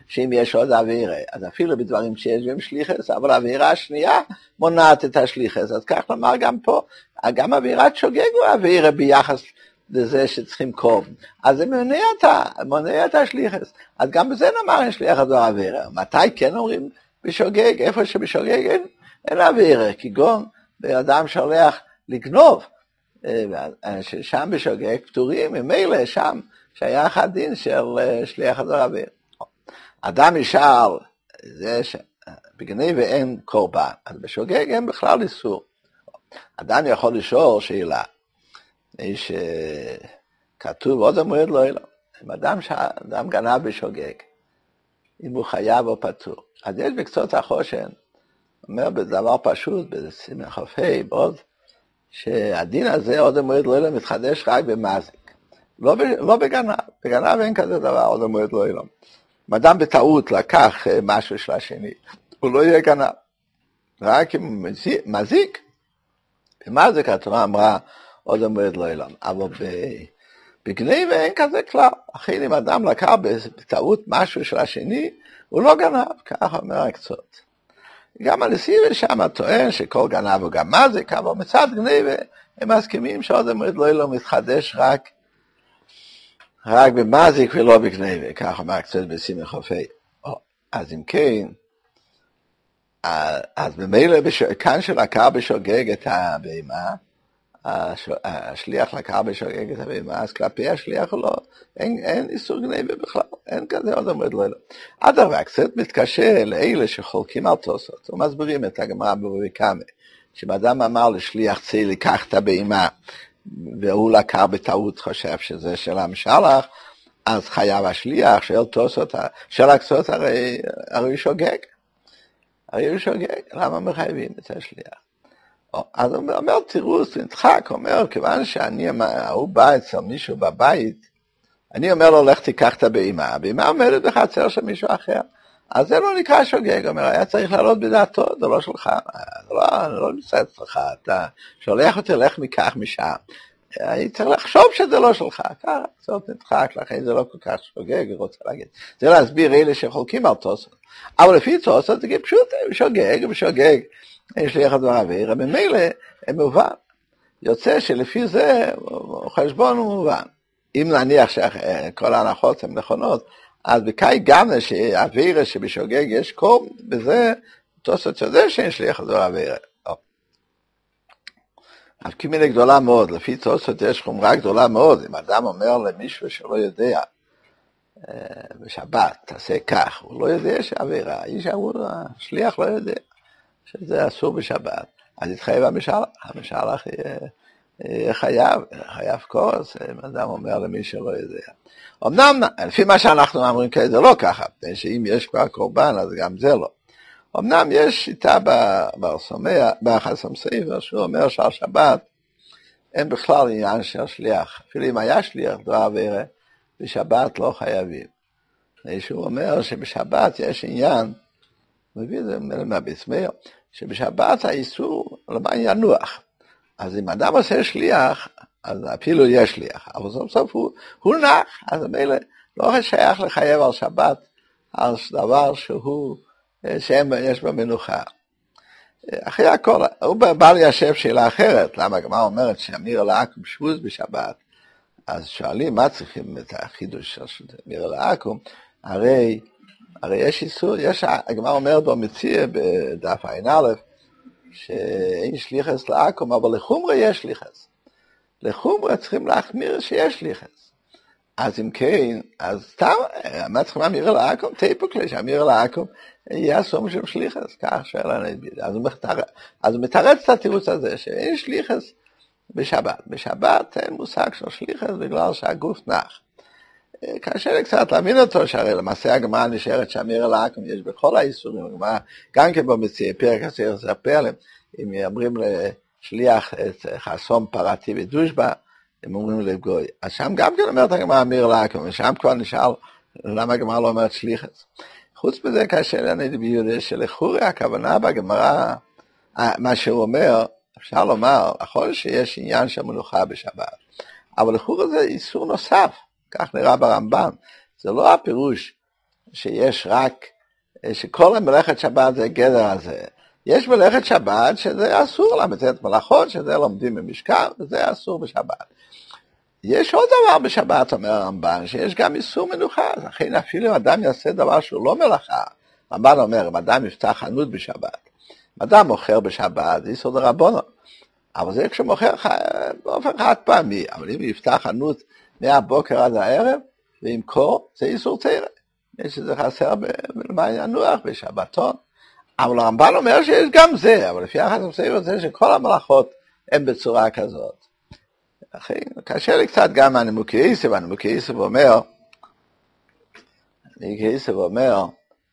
שאם יש עוד עבירה, אז אפילו בדברים שיש בהם שליחס, אבל העבירה השנייה מונעת את השליחס, אז כך לומר גם פה, גם עבירת שוגג הוא עבירה ביחס לזה שצריכים קרוב, אז זה מונע את, מונע את השליחס, אז גם בזה נאמר אין שליח הדבר עבירה. מתי כן אומרים בשוגג? איפה שבשוגג אין, אין עבירה, כגון באדם שולח לגנוב, ששם בשוגג פטורים, ממילא שם שייך הדין של שליח הדבר עבירה. אדם ישאל, זה שבגנב ואין קורבן, אז בשוגג אין בכלל איסור. אדם יכול לשאול שאלה, יש כתוב עוד המועד לא אלו, אם אדם, אדם גנב בשוגג, אם הוא חייב או פטור, אז יש בקצות החושן, אומר בדבר פשוט, בסימן חופי, בעוד, שהדין הזה עוד המועד לא אלו מתחדש רק במזיק, לא, לא בגנב, בגנב אין כזה דבר עוד המועד לא אלו. אם אדם בטעות לקח משהו של השני, הוא לא יהיה גנב, רק אם מזיק, במזיק התורה אמרה, עוד המועד לא אילם, אבל בגנב אין כזה כלל, אחרי אם אדם לקח בטעות משהו של השני, הוא לא גנב, כך אומר הקצות. גם הנשיא שם טוען שכל גנב הוא גם מזיק, אבל מצד גנב הם מסכימים שעוד המועד לא אילם מתחדש רק, רק במזיק ולא בגנב, כך אומר הקצות בסימן חופי. אז אם כן, אז במילא כאן שלקח בשוגג את הבהמה, השליח לקח בשוגג את הבהמה, אז כלפי השליח לא, אין, אין איסור גנבה בכלל, אין כזה עוד עומד לא. אדרבה, קצת מתקשה לאלה שחולקים על תוספות, ומסבירים את הגמרא בבבא קמא, שאדם אמר לשליח צי לקח את הבהמה, והוא לקח בטעות חושב שזה של המשלח, אז חייב השליח של תוספות, של הקצות הרי, הרי שוגג. הרי הוא שוגג, למה מחייבים את השליח? אז הוא אומר, תראו, זה נדחק, אומר, כיוון שאני, הוא בא אצל מישהו בבית, אני אומר לו, לך תיקח את הבהמה, הבהמה עומדת בחצר של מישהו אחר, אז זה לא נקרא שוגג, אומר, היה צריך לעלות בדעתו, זה לא שלך, זה לא, לא נמצא אצלך, אתה שולח אותי, לך מכך משם, אני צריך לחשוב שזה לא שלך, ככה, קצת נדחק, לכן זה לא כל כך שוגג, אני רוצה להגיד, זה להסביר אלה שחולקים על תוספות, אבל לפי תוספות זה פשוט שוגג, ושוגג, יש לי אחד דבר עבירה, ממילא הם מובן, יוצא שלפי זה חשבון הוא מובן, אם נניח שכל ההנחות הן נכונות, אז בקאי גם שעבירה שבשוגג יש קום, בזה תוספות יודע שיש לי אחד דבר עבירה. אז כמיני גדולה מאוד, לפי תוספות יש חומרה גדולה מאוד, אם אדם אומר למישהו שלא יודע, בשבת תעשה כך, הוא לא יודע שעבירה, האיש השליח לא יודע שזה אסור בשבת, אז יתחייב המשלח, המשלח יהיה חייב, חייב כוס, אם אדם אומר למי שלא יודע. אמנם, לפי מה שאנחנו אומרים כזה, זה לא ככה, שאם יש כבר קורבן, אז גם זה לא. אמנם יש שיטה בחסם ספר, שהוא אומר שעל שבת, אין בכלל עניין של שליח, אפילו אם היה שליח דבר עבירה, בשבת לא חייבים. שהוא אומר שבשבת יש עניין, מביא את זה מהבסמר, שבשבת האיסור למה ינוח. אז אם אדם עושה שליח, אז אפילו יש שליח, אבל סוף סוף הוא, הוא נח, אז המילא לא שייך לחייב על שבת, על דבר שהוא, שיש בה מנוחה. אחרי הכל, הוא בא ליישב שאלה אחרת, למה הגמרא אומרת שאמיר לעכו"ם שבוז בשבת, אז שואלים מה צריכים את החידוש של אמיר לעכו"ם, הרי, הרי יש איסור, יש, הגמרא אומרת במציע בדף עין א', שאין שליחס לעכו"ם, אבל לחומרה יש שליחס. לחומרה צריכים להחמיר שיש שליחס. אז אם כן, אז סתם, מה צריכים אמיר לעכו"ם? תיפוק לי שאמיר לעכו"ם יהיה אסור של שליחס, כך שאלה נדביד. אז הוא מתרץ, אז הוא מתרץ את התירוץ הזה, שאין שליחס בשבת. בשבת אין מושג של שליחס בגלל שהגוף נח. קשה לי קצת להבין אותו, שהרי למעשה הגמרא נשארת שאמיר לעכו"ם יש בכל האיסורים, הגמרא גם כן במציע, פרק עשר ספר להם, אם אומרים לשליח את חסום פרתי ודושבא, הם אומרים לגוי. אז שם גם כן אומרת הגמרא אמיר לעכו"ם, ושם כבר נשאל למה הגמרא לא אומרת שליחס. חוץ מזה קשה לנו ביודע שלחורי הכוונה בגמרא, מה שהוא אומר, אפשר לומר, נכון שיש עניין של מנוחה בשבת, אבל לחורי זה איסור נוסף, כך נראה ברמב"ם, זה לא הפירוש שיש רק, שכל מלאכת שבת זה גדר הזה. יש מלאכת שבת שזה אסור לצאת מלאכות, שזה לומדים במשכן, וזה אסור בשבת. יש עוד דבר בשבת, אומר הרמב"ן, שיש גם איסור מנוחה, אז לכן אפילו אם אדם יעשה דבר שהוא לא מלאכה, הרמב"ן אומר, אם אדם יפתח חנות בשבת, אם אדם מוכר בשבת, זה איסור דרבנן, אבל זה כשמוכר באופן חד פעמי, אבל אם יפתח חנות מהבוקר עד הערב, וימכור, זה איסור תורה. יש שזה חסר במה ינוח בשבתון. אבל הרמב"ן אומר שיש גם זה, אבל לפי החסר סביב זה שכל המלאכות הן בצורה כזאת. אחי, קשה לי קצת גם מהנימוקי יסב, הנימוקי יסב אומר, הנימוקי יסב אומר,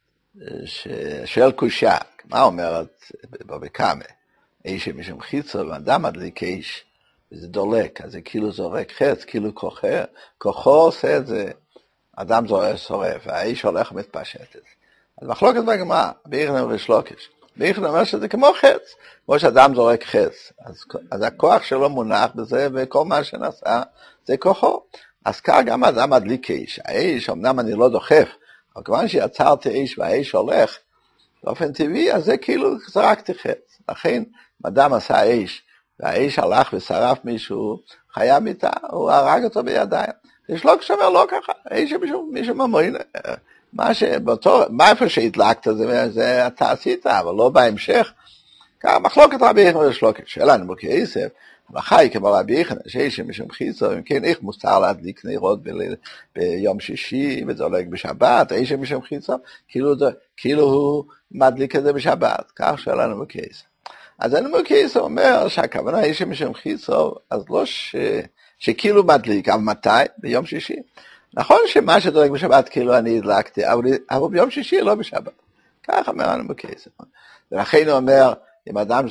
ששואל קושה, מה אומרת בבקמה? איש משום חיצו, ואדם מדליק איש, וזה דולק, אז זה כאילו זורק חץ, כאילו כוחו, כוחו עושה את זה, אדם שורף, והאיש הולך ומתפשט. אז מחלוקת בגמרא, ביחנן ושלוקש. ביחנן אומר שזה כמו חץ, כמו שאדם זורק חץ. אז, אז הכוח שלו מונח בזה, וכל מה שנעשה זה כוחו. אז כך גם אדם מדליק איש. האיש, אמנם אני לא דוחף, אבל כיוון שיצרתי איש והאיש הולך, באופן טבעי, אז זה כאילו זרקתי חץ. לכן, אדם עשה איש, והאיש הלך ושרף מישהו, חיה מיתה, הוא הרג אותו בידיים. יש לא כשאומר לא ככה, איש מישהו, מישהו ממרין, מה שבאותו, מה איפה שהתלקת זה, זה אתה עשית, אבל לא בהמשך. כך מחלוקת רבי יחנן ושלוקת, שאלה נמוקי יסף, המלאכה היא כמו רבי יחנן, שאיש משום חיצו, אם כן איך מוסתר להדליק נרות ב- ביום שישי, ודולק בשבת, איש משום חיצו, כאילו, כאילו הוא מדליק את זה בשבת, כך שאלה נמוקי יסף. אז הנמוקי יסף אומר שהכוונה איש משום חיצו, אז לא ש... שכאילו מדליק, אבל מתי? ביום שישי. נכון שמה שדולק בשבת כאילו אני הדלקתי, אבל, אבל ביום שישי לא בשבת. כך אומר הנמוקי יסף. ולכן הוא אומר, אם אדם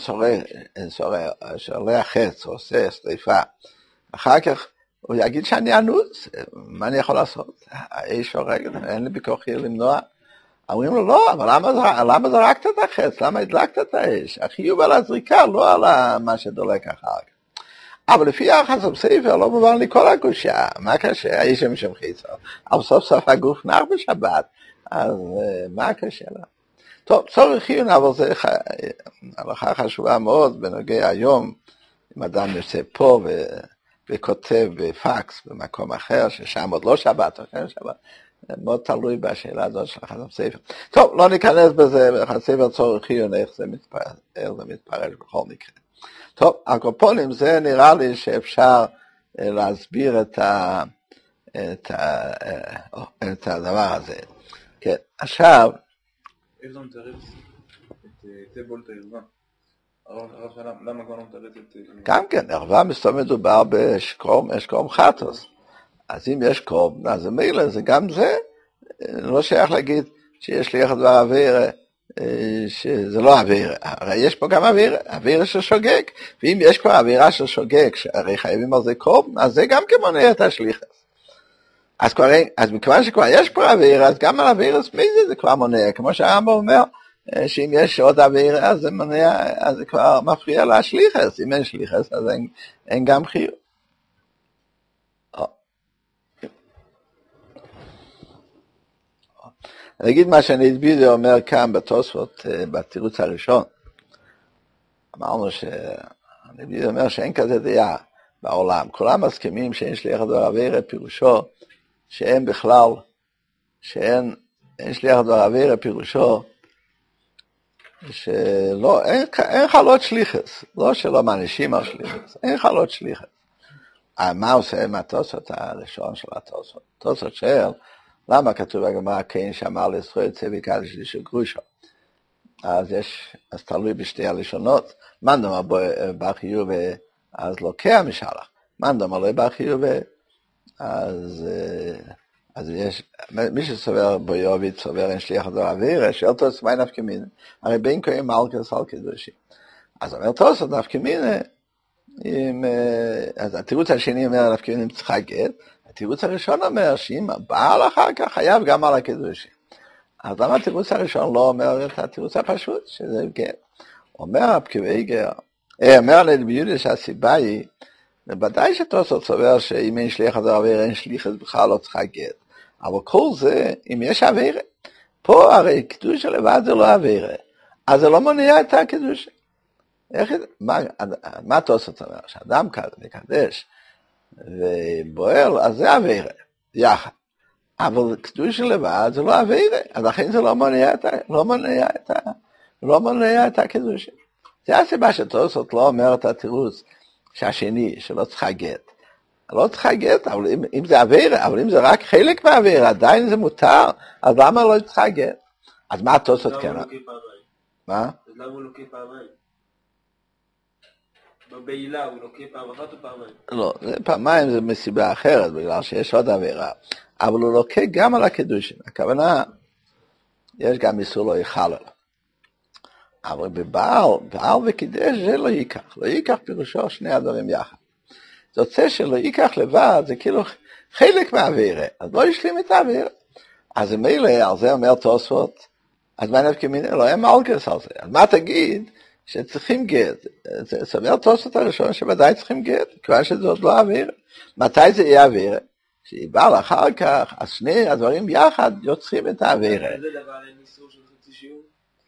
שולח חץ, עושה שריפה, אחר כך הוא יגיד שאני אנוס, מה אני יכול לעשות? האיש הורג, אין לי בכוחי למנוע. אומרים לו, לא, אבל למה, למה זרקת את החץ? למה הדלקת את האש? החיוב על הזריקה, לא על מה שדולק אחר כך. אבל לפי היחס בספר לא מובן לי כל הקושה, מה קשה? האיש משום חיצו. אבל סוף סוף הגוף נח בשבת, אז מה קשה לה? טוב, צורך עיון, אבל זה הלכה חשובה מאוד בנוגע היום, אם אדם יוצא פה ו... וכותב בפקס במקום אחר, ששם עוד לא שבת, או כן שבת, מאוד תלוי בשאלה הזאת של החסם ספר. טוב, לא ניכנס בזה, בחסם ספר צורך עיון, איך זה מתפרש, איך זה מתפרש בכל מקרה. טוב, הקופונים, זה נראה לי שאפשר להסביר את, ה... את, ה... את הדבר הזה. כן, עכשיו, איך זה מתארץ את טבולת הערווה? הרב שאלה, למה כבר לא מתארץ את... גם כן, ערווה מסתובב מדובר בשקרום, יש קרום חטוס. אז אם יש קרום, אז זה מילה, זה גם זה, לא שייך להגיד שיש לי אחד דבר אוויר, שזה לא אוויר, הרי יש פה גם אוויר, אוויר של שוגג, ואם יש כבר אווירה של שוגג, שהרי חייבים על זה קרום, אז זה גם כמונע את השליחס. אז, כבר, אז מכיוון שכבר יש פה אוויר, אז גם על אוויר עצמי זה, זה כבר מונע, כמו שהרמב"ם אומר, שאם יש עוד אוויר, אז זה מונע, אז זה כבר מפריע להשליחס, אם אין שליחס, אז אין, אין גם חיוב. אני אגיד מה שאני אדבידי אומר כאן בתוספות, בתירוץ הראשון. אמרנו שאני אדבידי אומר שאין כזה דעה בעולם. כולם מסכימים שאין שליח דבר אוויר, פירושו שאין בכלל, שאין אין שליח דבר אוויר, פירושו שלא, אין, אין חלות שליחס, לא שלא מענישים על שליחס, אין חלות שליחס. מה עושה עם התוספות הראשון של התוספות? תוספות שאל, למה כתוב בגמרא כן שאמר לזכור צווי קדש של גרושו? אז יש, אז תלוי בשתי הלשונות, מן דאמר בחיוב אז לוקח משלח, מן דאמר לא בחיוב, אז, אז יש, מי שסובר ביוביד סובר אין שליח דבר אוויר, שאל תוס מי נפקא מינה, הרי בין קוראים מלכוס על קידושין. אז אומר תוס נפקא מינה, אז התירוץ השני אומר נפקא מינה צריכה גט, התירוץ הראשון אומר שאם הבעל אחר כך חייב גם על הקידושין. אז למה התירוץ הראשון לא אומר את התירוץ הפשוט, שזה גט? אומר הפקיבי גר, אומר לביודע שהסיבה היא, ובוודאי שתוספות סובר שאם אין שליח דבר אוויר, אין שליח אז בכלל לא צריכה גט. אבל כל זה, אם יש עבירה, פה הרי קדושה לבד זה לא עבירה, אז זה לא מונע את הקדושה. איך, מה, מה תוספות אומר? שאדם כזה מקדש ובועל, אז זה עבירה, יחד. אבל קדושה לבד זה לא עבירה, אז לכן זה לא מונע את, לא מונע את, לא מונע את הקדושה. זה הסיבה שתוספות לא אומר את התירוץ שהשני, שלא צריכה גט. לא צריכה גט, אבל אם, אם זה עבירה, אבל אם זה רק חלק מהעבירה, עדיין זה מותר, אז למה לא צריכה גט? אז מה התוספות כן? למה הוא לוקח פעמיים? מה? אז למה הוא לוקח פעמיים? בבעילה הוא לוקח פעם אחת או פעמיים? לא, זה פעמיים זה מסיבה אחרת, בגלל שיש עוד עבירה. אבל הוא לוקח גם על הקידושין. הכוונה, יש גם איסור לא יחלל. אבל בבעל, בעל וקידש זה לא ייקח. לא ייקח פירושו שני הדברים יחד. זה יוצא שלא ייקח לבד, זה כאילו חלק מהעבירה. אז לא ישלים את העבירה. אז מילא, על זה אומר תוספות, אז מה נפקא מינה? לא היה מלכס על זה. אז מה תגיד? שצריכים גט. זה סבר תוספות הראשון שוודאי צריכים גט, כבר שזה עוד לא עבירה. מתי זה יהיה עבירה? שיבא אחר כך, אז שני הדברים יחד יוצרים את העבירה. איזה דבר אין איסור של חצי שיעור?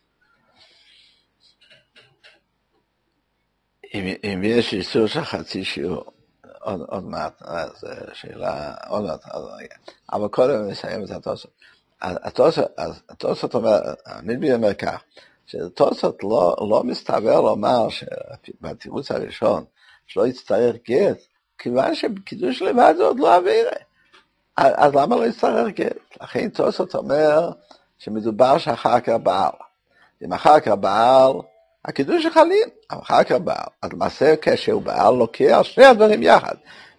אם, אם יש איסור של חצי שיעור, עוד, עוד מעט, אז שאלה, עוד מעט, אבל קודם נסיים את התוספות. התוספות אומר, המדבר אומר כך, שהתוספות לא, לא מסתבר לומר שבתירוץ הראשון, שלא יצטרך גט, כיוון שקידוש לבד זה עוד לא עבירה. אז למה לא יצטרך גט? לכן תוספות אומר שמדובר שאחר כך בעל. אם אחר כך בעל, הקידוש חלים, אבל אחר כך בעל. אז למעשה כשהוא בעל לוקח שני הדברים יחד.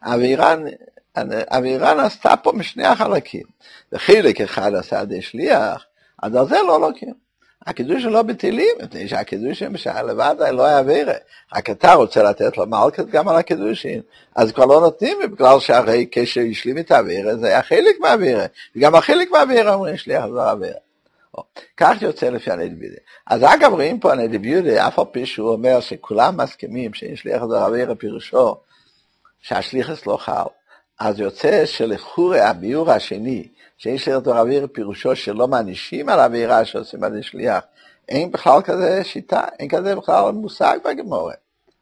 האווירה נעשתה פה משני החלקים. וחלק אחד עשה די שליח, אז על זה לא לוקחים. הקידוש לא בטילים, מפני שהקידושים לבד לא יעבירה. רק אתה רוצה לתת לו מלכת גם על הקידושים. אז כבר לא נותנים, בגלל שהרי כשהשלים את העבירה, זה היה חלק מהעבירה. וגם החלק מהעבירה אומרים שליח זה העבירה. כך יוצא לפי הנדבידה. אז אגב רואים פה הנדבידה, אף על פי שהוא אומר שכולם מסכימים שיש שליח זה העבירה פירושו, שהשליחס לא חל. אז יוצא שלחורי הביור השני, שיש שליח זה העבירה פירושו שלא מענישים על העבירה שעושים על השליח. אין בכלל כזה שיטה, אין כזה בכלל מושג בגמורה.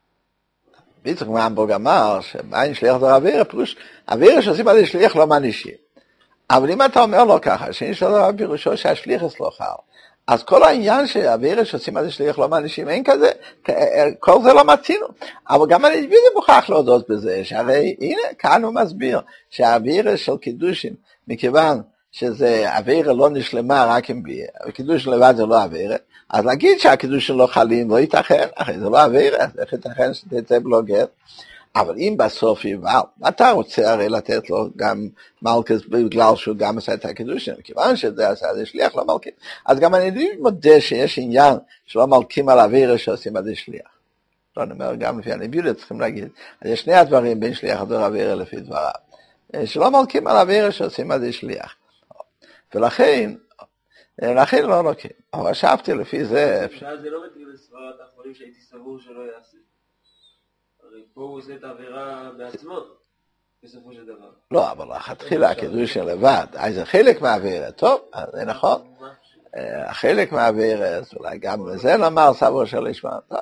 ביצחק מהמבורג אמר, שבאין שליח זה העבירה פירוש, העבירה שעושים על השליח לא מענישים. אבל אם אתה אומר לו ככה, שיש לו פירושו שהשליחס לא חל, אז כל העניין שהעבירה שעושים על השליח לא מענישים, אין כזה, כל זה לא מתאינו. אבל גם אני אביא מוכרח להודות בזה, שהרי הנה, כאן הוא מסביר, שהעבירה של קידושים, מכיוון שזה עבירה לא נשלמה רק עם ביה, וקידוש לבד זה לא עבירה, אז להגיד שהקידושים לא חלים, לא ייתכן, אחרי זה לא עבירה, אז איך ייתכן שתצא בלא גט? אבל אם בסוף יבל, אתה רוצה הרי לתת לו גם מלכס בגלל שהוא גם עשה את הקידושים, כיוון שזה עשה, זה שליח לא מלכים. אז גם אני מודה שיש עניין שלא מלכים על אווירה שעושים עד שליח. לא נאמר גם לפי הנביאים צריכים להגיד, אז יש שני הדברים בין שליח לדור אווירה לפי דבריו, שלא מלכים על אווירה שעושים עד שליח. ולכן, לכן לא לוקחים. אבל חשבתי לפי זה... שאז זה לא מתאים לסברת האחרונים שהייתי סבור שלא יעשה. הרי פה הוא עושה את העבירה בעצמו, בסופו של דבר. לא, אבל התחילה הקידוש של לבד, אז זה חלק מהעבירה, טוב, זה נכון. החלק מהעבירה, אז אולי גם לזה נאמר סבור של ישמע, טוב,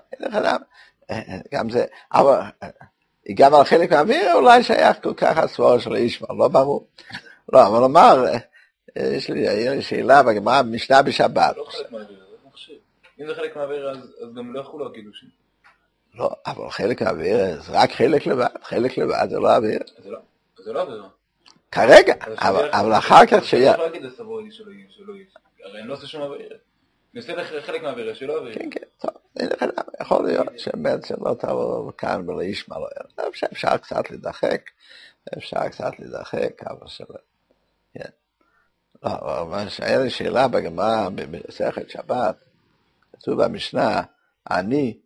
גם זה, אבל גם על חלק מהעבירה אולי שייך כל כך הסבור של ישמע, לא ברור. לא, אבל נאמר, יש לי שאלה בגמרא, משנה בשבת. לא חלק מהעבירה, זה מחשיב. אם זה חלק מהעבירה, אז גם לא יכולו הקידושים. לא, אבל חלק מהעבירה, זה רק חלק לבד, חלק לבד זה לא העבירה. זה לא עבירה. כרגע, אבל אחר כך שיהיה... אני לא אגיד לסבור לי שלא יהיה, הרי אני לא עושה שום עבירה. אני עושה חלק מהעבירה שלא עבירה. כן, כן, טוב, יכול להיות שבאמת שלא תבוא כאן ולא ישמע לו, אפשר קצת לדחק, אפשר קצת לדחק, אבל שלא. כן. לא, אבל שהיה לי שאלה בגמרא, במסכת שבת, כתוב במשנה, אני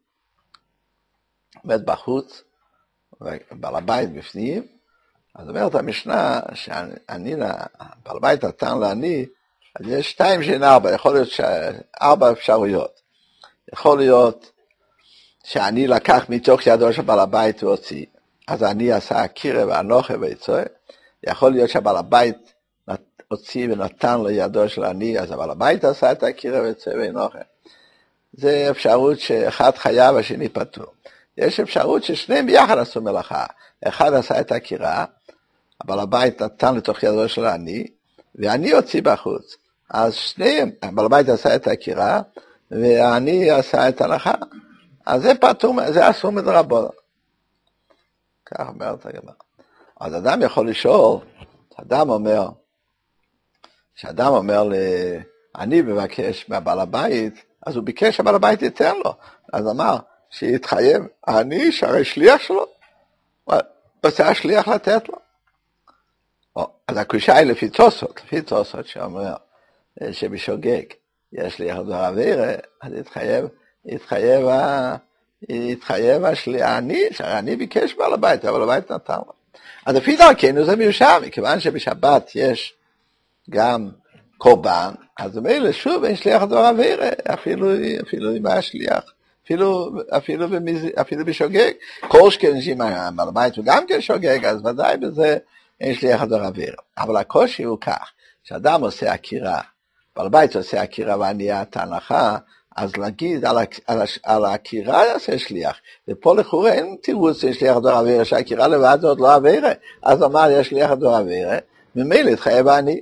עומד בחוץ, ובעל הבית בפנים, אז אומרת המשנה, שאני, בעל הבית נתן לעני, אז יש שתיים שאין ארבע, יכול להיות ארבע אפשרויות. יכול להיות שאני לקח מתוך ידו של בעל הבית והוציא, אז אני עשה קירה ואנוכה ויצוי, יכול להיות שבעל הבית הוציא ונתן לידו של עני, אז אבל הבית עשה את הקירה ויצא ואינו אוכל. זה אפשרות שאחד חייב, השני פטור. יש אפשרות ששניהם ביחד עשו מלאכה. אחד עשה את הקירה, אבל הבית נתן לתוך ידו של העני, והעני הוציא בחוץ. אז שניהם, אבל הבית עשה את הקירה, והעני עשה את ההלכה. אז זה פטור, זה אסור מדרבנן. כך אומרת הגמרא. אז אדם יכול לשאול, אדם אומר, שאדם אומר לי, אני מבקש מהבעל הבית, אז הוא ביקש שהבעל הבית ייתן לו. אז אמר, שיתחייב, אני שהרי שליח שלו, רוצה השליח לתת לו. או, אז הקושה היא לפי תוספות, לפי תוספות שאומר, שבשוגג יש שליח לדבר עבירה, אז יתחייב, יתחייב, יתחייב השליח, אני, שהרי אני ביקש בעל הבית, אבל הבית נתן לו. אז לפי דרכנו זה מיושב, מכיוון שבשבת יש גם קורבן, אז מילא שוב אין שליח לדבר עבירה, אפילו, אפילו אם היה שליח, אפילו, אפילו, במז... אפילו בשוגג, כל שכן בעל הבית הוא גם כן שוגג, אז ודאי בזה אין שליח לדבר עבירה. אבל הקושי הוא כך, שאדם עושה הקירה, בעל הבית עושה הקירה וענייה את ההנחה, אז להגיד על, על, על הקירה יעשה שליח, ופה לכאורה אין תירוץ של שליח לדבר עבירה, שהקירה לבד זה עוד לא עבירה, אז אמר יש שליח לדבר עבירה, ממילא התחייב העני.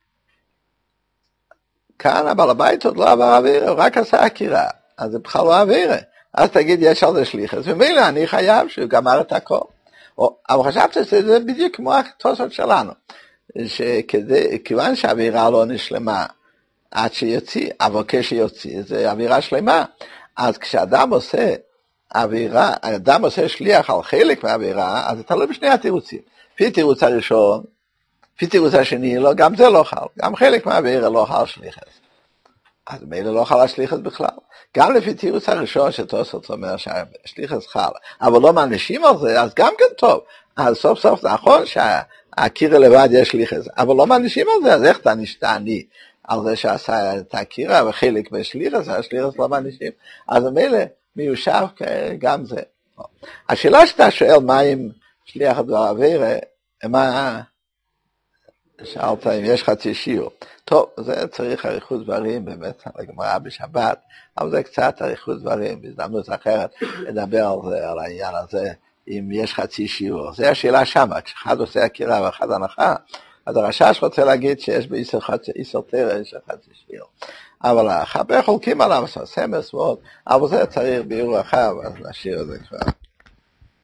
כאן הבעל הבית עוד לא עבר עבירה, הוא רק עשה הקירה, אז זה בכלל לא עבירה. אז תגיד יש על זה שליחס, ומילא אני חייב שהוא גמר את הכל. או, אבל חשבתי שזה בדיוק כמו התוספות שלנו, שכיוון שהאווירה לא נשלמה, עד שיוציא, אבל כשיוציא, זה אווירה שלמה. אז כשאדם עושה אווירה, אדם עושה שליח על חלק מהאווירה, אז זה תלוי בשני התירוצים. לפי תירוץ הראשון, לפי תירוץ השני, לא, גם זה לא חל, גם חלק מהאווירה לא חל שליחס. אז מילא לא חל השליחס בכלל. גם לפי תירוץ הראשון שתוספות אומר שהשליחס חל, אבל לא מענישים על זה, אז גם כן טוב. אז סוף סוף נכון שהקירה לבד יש שליחס, אבל לא מענישים על זה, אז איך תעניש את העני על זה שעשה את הקירה וחלק בשליחס, השליחס לא מענישים. אז מילא מיושב גם זה. השאלה שאתה שואל מה עם שליח הדבר עבירה, מה... שאלת אם יש חצי שיעור. טוב, זה צריך אריכות דברים, באמת, על הגמרא בשבת, אבל זה קצת אריכות דברים, בהזדמנות אחרת, לדבר על זה, על העניין הזה, אם יש חצי שיעור. זה השאלה שמה, כשאחד עושה הקירה ואחד הנחה, אז הרשש רוצה להגיד שיש באיסר תרא, יש חצי שיעור. אבל הרבה חולקים עליו, סמס ועוד, אבל זה צריך ביאור רחב, אז נשאיר את זה כבר.